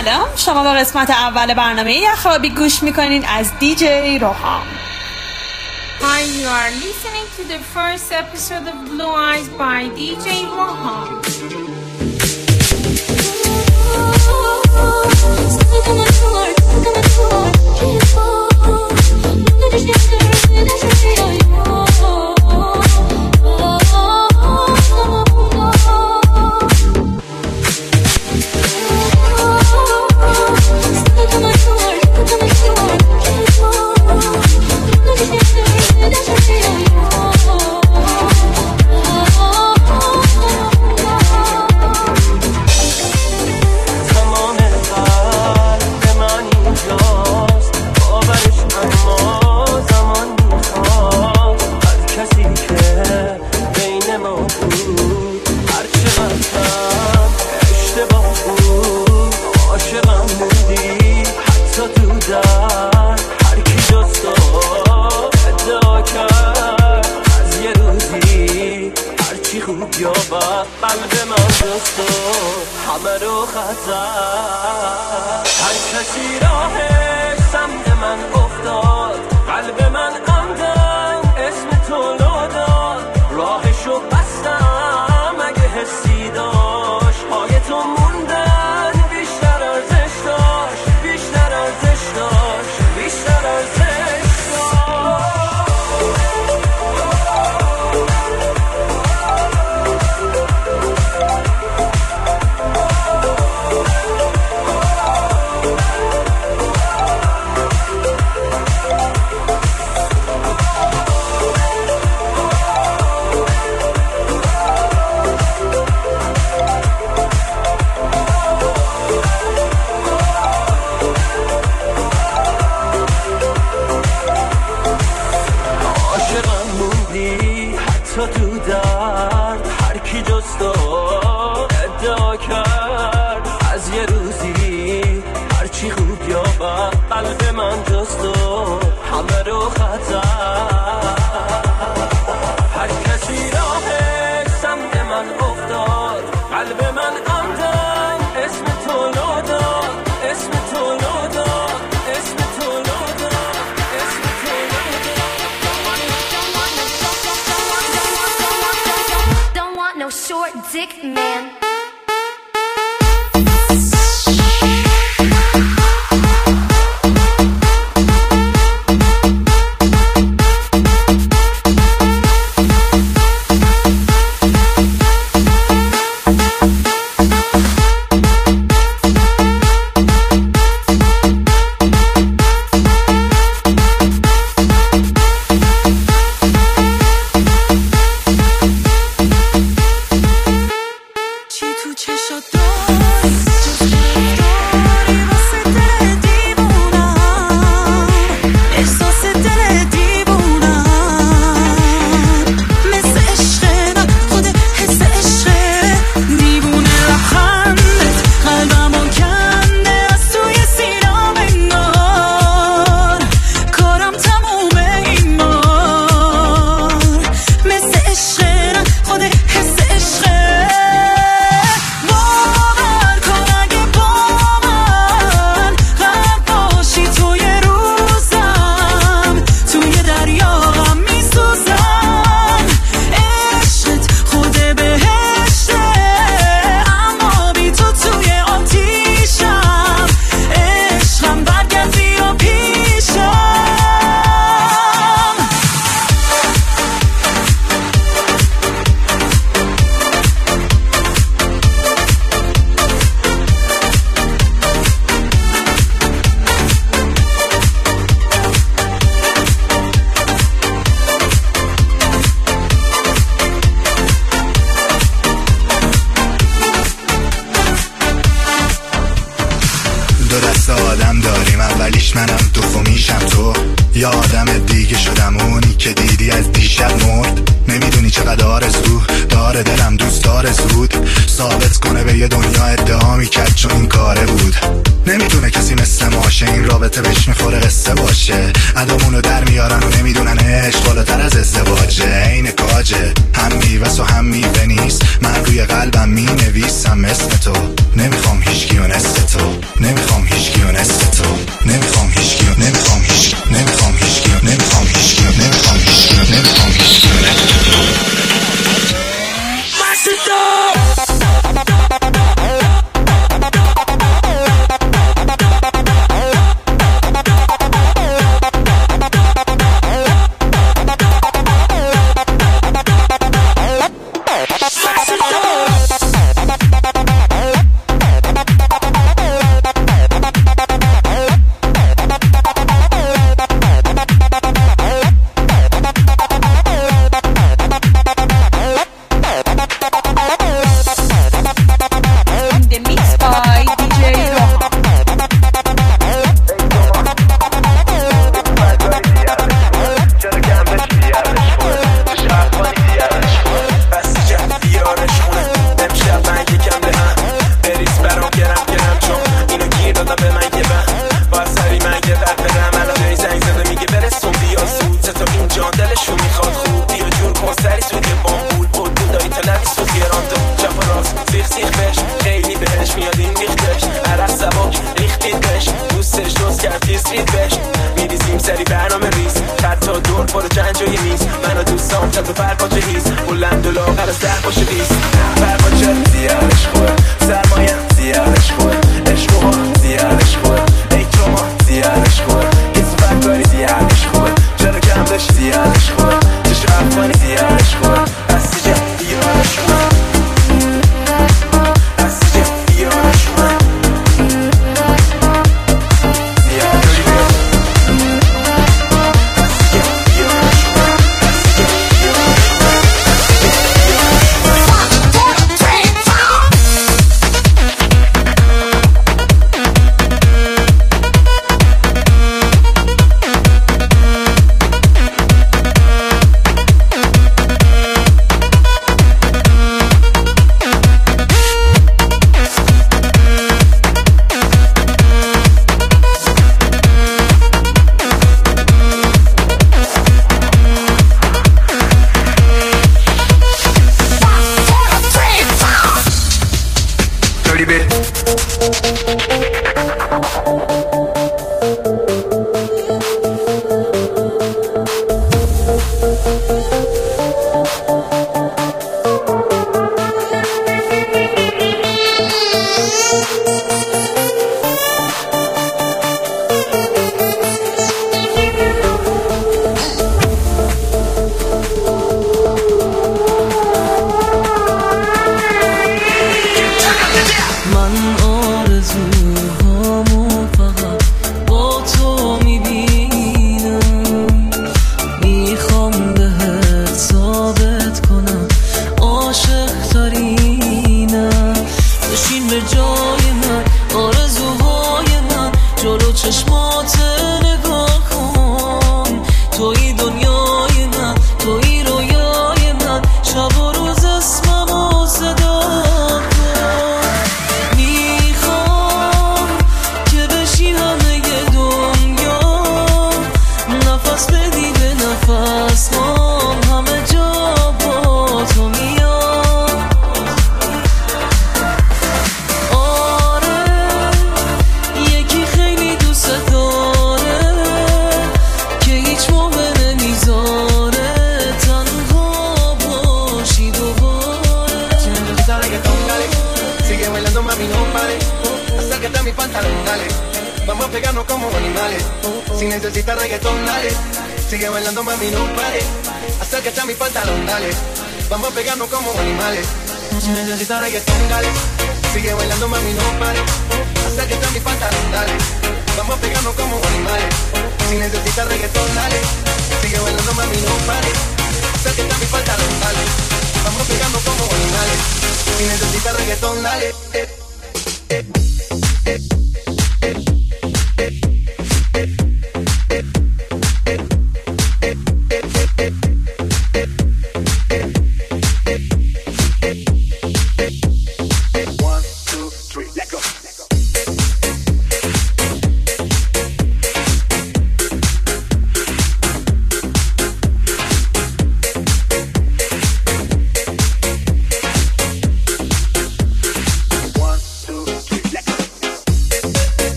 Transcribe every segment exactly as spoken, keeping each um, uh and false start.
سلام، شما به قسمت اول برنامه یخابی گوش میکنین از دیجی روحام. Hi, you are listening to the first episode of Blue Eyes by دی جی Roham. من روی قلبم می نویسم اسم تو، نمیخوام هیچکی و نصف تو. تو فرقات هیست بلند و لاغر و سر باشه بیست فرقات چه زیادش خوبه سرمایم زیادش خوبه عشق و ها زیادش خوبه ای تو ما زیادش خوبه یه صفت کاری زیادش خوبه چرا کم داشت زیادش خوبه چشو افغانی زیادش خوبه بستی جه بیارش خوبه بستی جه بیارش خوبه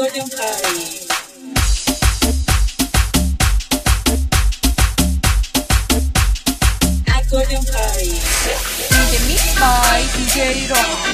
کدوم پری کدوم پری دیگه میکس بای دیجی روحان.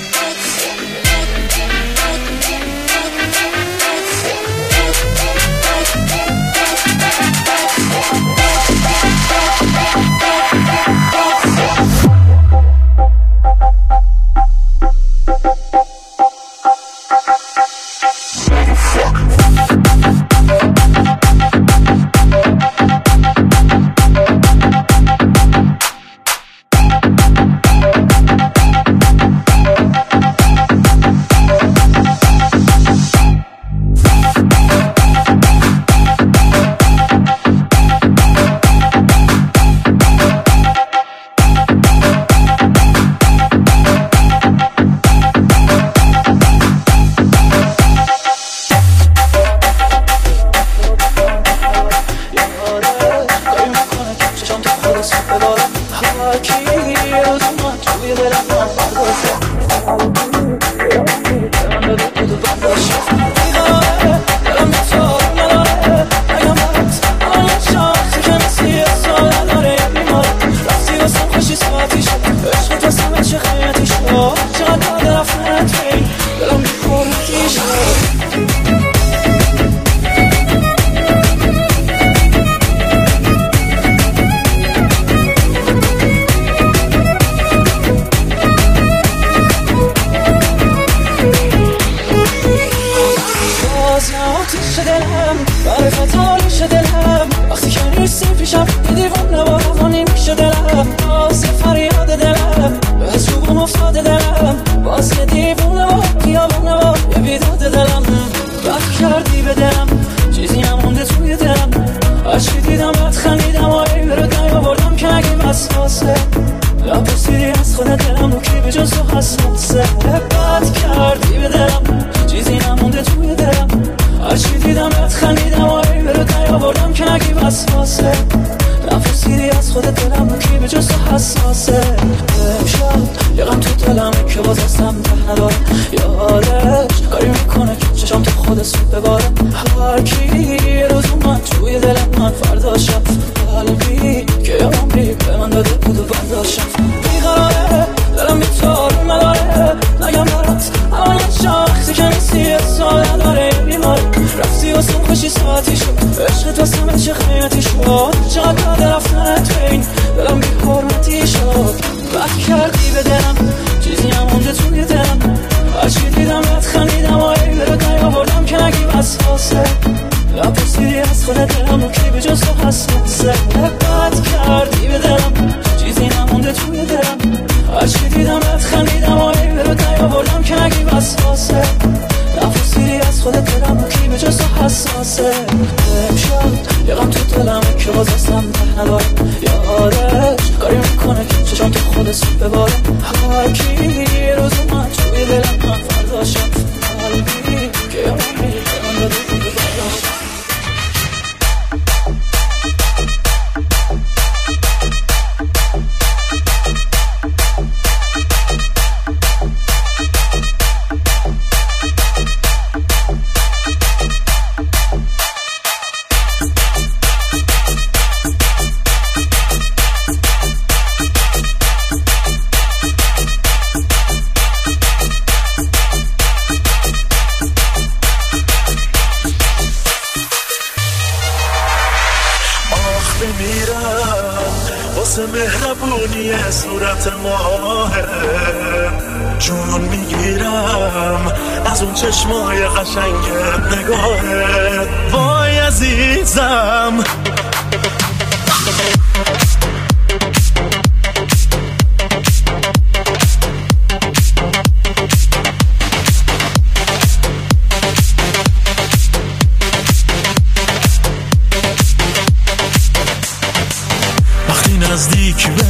نزدیک به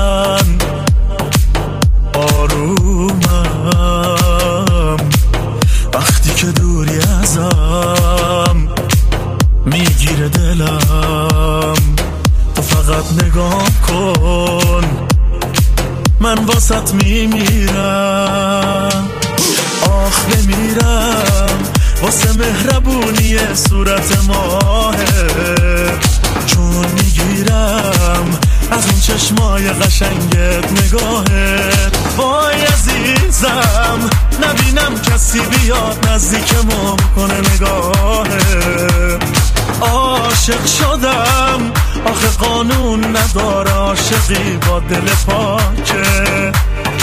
من آرومم، وقتی که دوری ازم میگیره دلم. تو فقط نگاه کن، من واسط میمیرم. آخ بمیرم واسه مهربونی صورت ماهه، چون میگیرم از اون چشمای قشنگت نگاهت. وای عزیزم نبینم کسی بیاد نزدیکمون کنه نگاهت. عاشق شدم آخه قانون نداره، عاشقی با دل پاکه.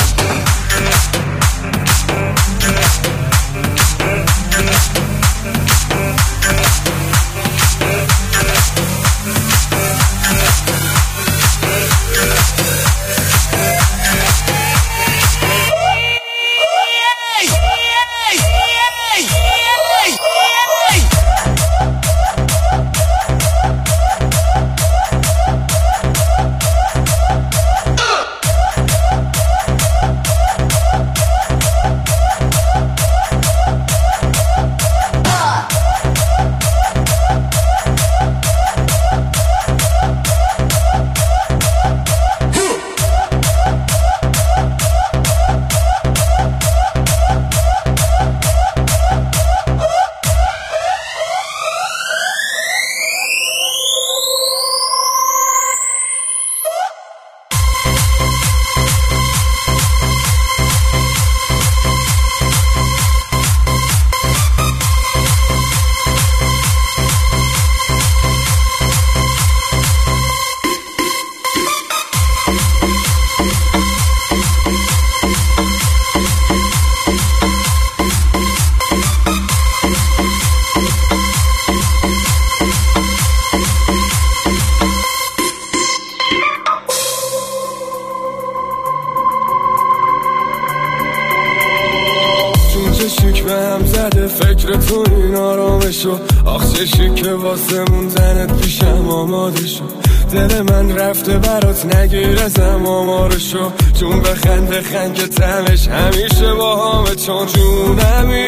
فکر تو این آرامشو، آخ چشی که واسه موندنت پیشم آماده شو. دل من رفته برات نگیر ازم آمارشو، چون بخند بخند که تمش همیشه با همه. چون جونمی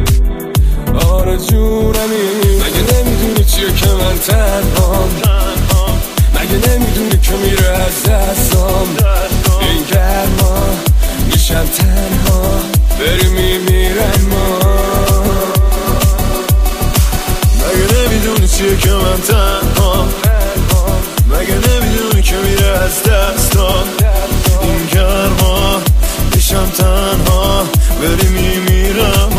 آره جونمی، مگه نمیدونی چیه که من تنهام؟ مگه نمیدونی که میره از دستام این گرما؟ میشم تنها بری میمیرم ما. مگه نمیدونی چیه که من تنها؟ مگه نمیدونی که میره از دستان این گرما؟ میشم تنها بری میمیرم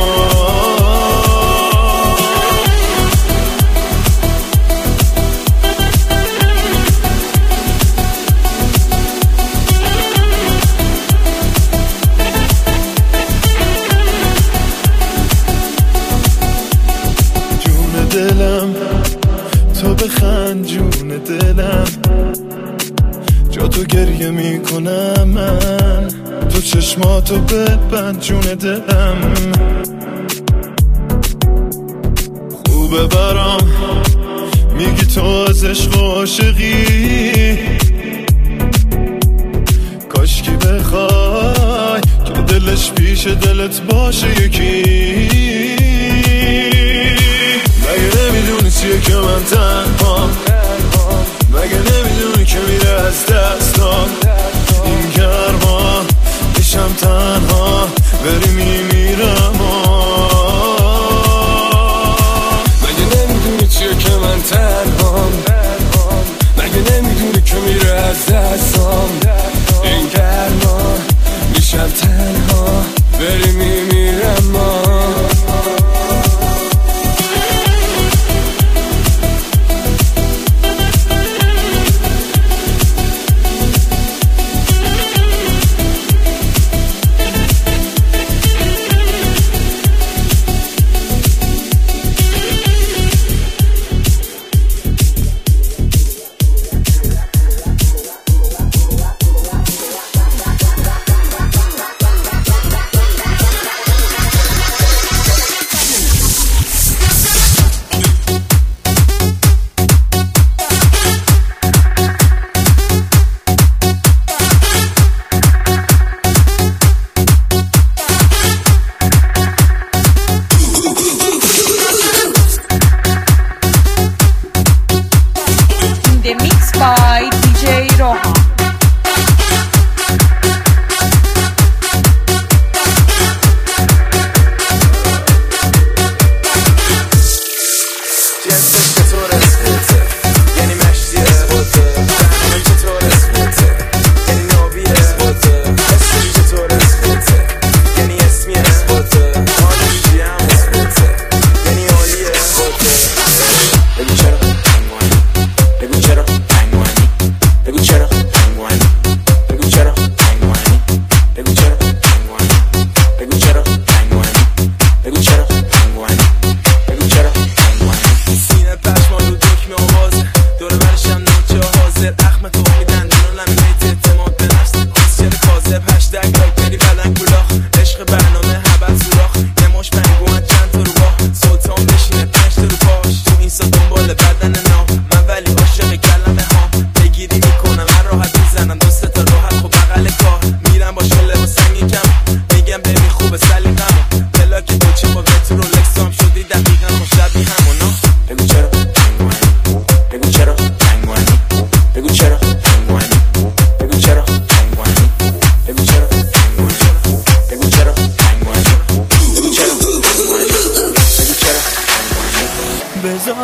دلم. تو بخند جون دلم، جا تو گریه میکنم من. تو چشماتو ببند جون دلم. خوبه برام میگی تو از عشق و عاشقی، کاشکی بخوای که دلش پیش دلت باشه یکی. مگه نمیدونی چیه که من تنها؟ مگه نمیدونی که میره از دستام این گرما؟ میشم تنها بری میمیرم. مگه نمیدونی چیه که من تنهام؟ مگه نمیدونی که میره از دستام این گرما؟ میشم تنها بری میمیرم.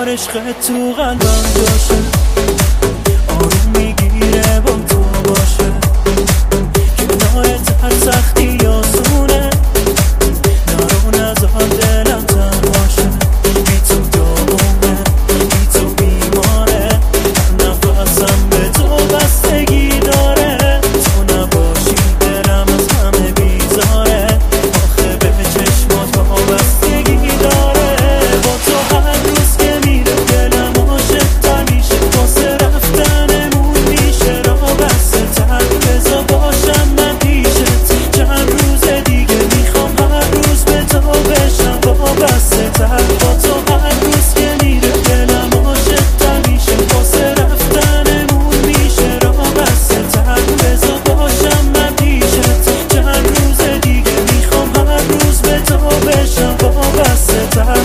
عشقت تو قلبم باشه، آروم میگیره با تو باشه، کنارت هر سختی آسونه، نرو نزار دلم تن باشه، بی تو داغونه، بی تو بیماره، نفسم به تو بستگی داره، تو نباشی دلم از همه بیزاره، آخه به چشمات وابستگی داره، با تو هر روز که میره دلم عاشق‌تر میشه، واسه رفتنمون میشه راه بسته تر، بذار باشم من پیشت چند روز دیگه، میخوام هر روز به تو بشم وابسته تر، با تو هر روز که میره دلم عاشق‌تر میشه، واسه رفتنمون میشه راه بسته تر، بذار باشم من پیشت چند روز دیگه، میخوام هر روز به تو بشم وابسته تر.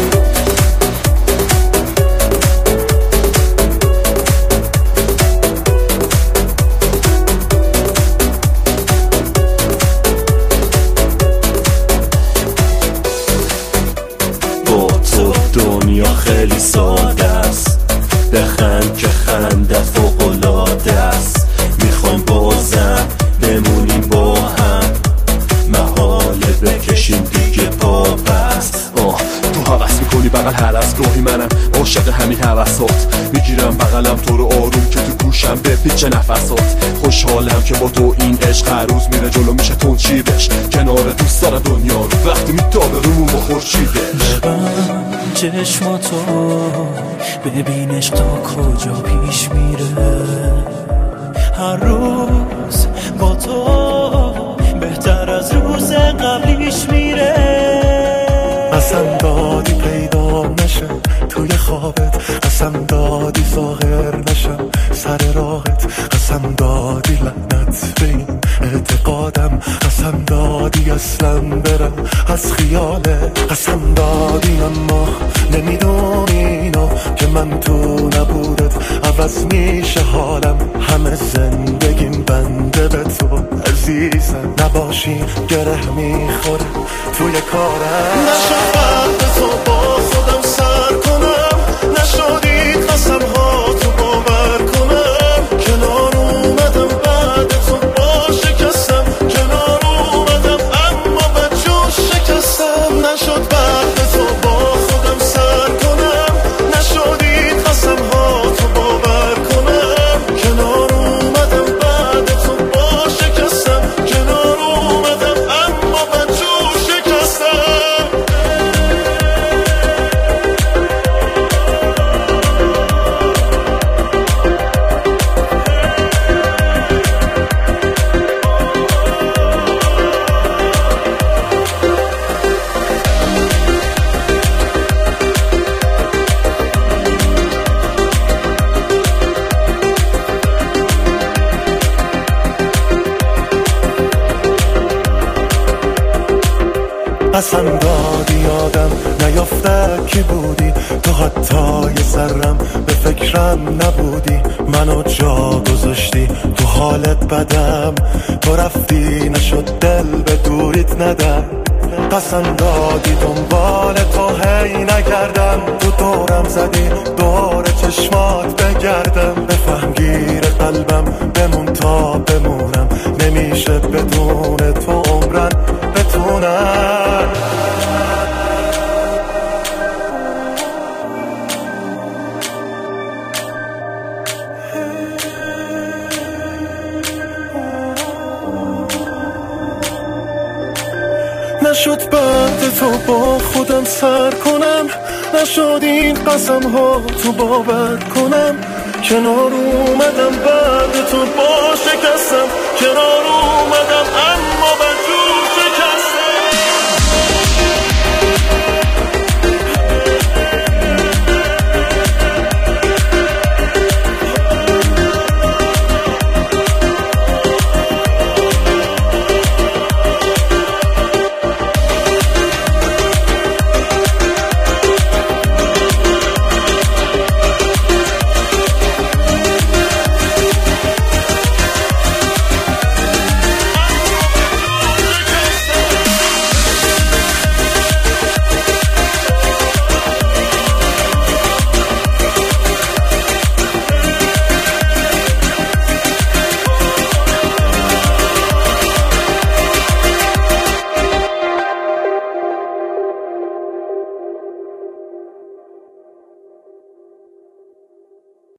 با تو دنیا خیلی ساده است، بخند که خنده فوق‌العاده است، میخوایم بازم بمونیم با هم، محاله بکشیم دیگه پا بست. آه تو حوث میکنی بغل هر از گاهی منم عاشق همین حوثات، میگیرم بغلم تو رو آروم که تو گوشم بپیچه نفسات، خوشحالم که با تو این عشق هر روز میره جلو، میشه تون چیبش کنار دوست دارم دنیا رو، وقتی میتابه رومون با خورشیدش. چشماتو ببینش تا کجا پیش میره، هر روز با تو بهتر از روز قبلیش میره، قسم دادی پیدا نشه توی خوابت، قسم دادی ظاهر نشم سر راهت، قسم دادی لعنت به این اعتقادم، قسم دادی اصلا برم از خیالت، قسم دادی اما نمیدونی اینو که من تو نبودت عوض میشه حالم، همه زندگیم بنده به تو عزیزم، نباشی گره میخوره توی کارم، نشد بعد تو با خودم سر کنم، نشدید قسم ها تو باور کنم، کنار اومدم بعد تو با شکستم، کنار اومدم اما بدجور شکستم، نشد بعد تو با خودم سر کنم، نشدید قسم ها تو باور کنم، کنار اومدم بعد تو با شکستم، کنار اومدم اما بدجور شکستم. قسم دادی یادم نیافته کی بودی، تو حتی یه ذرم به فکرم نبودی، منو جا گذاشتی تو حالت بدم، تو رفتی نشد دل به دوریت ندم، قسم دادی دنبال تو هی نگردم، تو دورم زدی دور چشمات بگردم، بفهم گیر قلبم بمون تا بمونم، نمیشه بدون تو عمرن بتونم. نشد بعد تو با خودم سر کنم، نشد این قسم ها تو باور کنم، کنار اومدم بعد تو با شکستم، کنار